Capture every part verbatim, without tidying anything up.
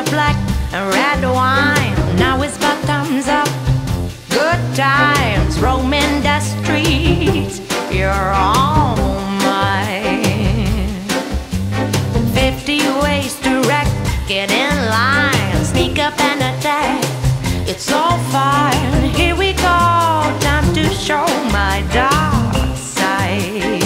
black and red wine. Now it's bottoms up. Good times roaming the streets. You're all mine. Fifty ways to wreck. Get in line. Sneak up and attack. It's all fine. Here we go. Time to show my dark side.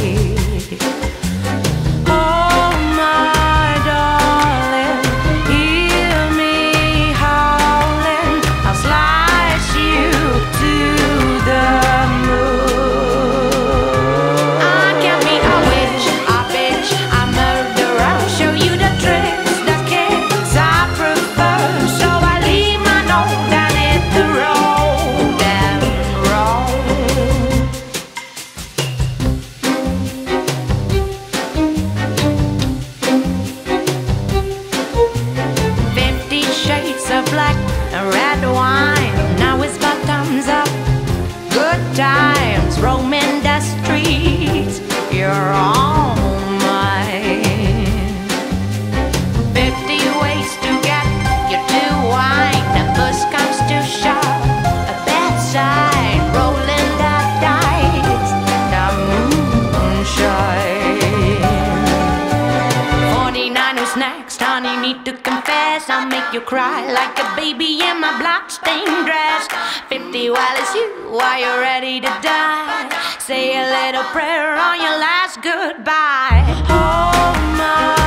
Black and red wine. Now it's bottoms up. Good times roaming the streets. You're all mine. Fifty ways to get you to wine. The bus comes to shop. A bedside rolling the dice. The moonshine. Forty-nine who's next? Honey, need to confess. I'll make you cry like a baby in my blood-stained dress. Fifty, while it's you, are you ready to die? Say a little prayer on your last goodbye. Oh my.